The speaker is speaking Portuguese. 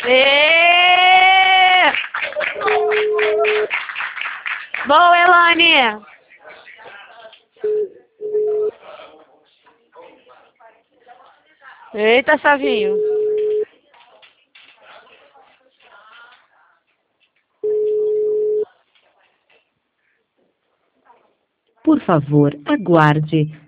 Ê! Boa, Elane! Eita, Savinho! Por favor, aguarde.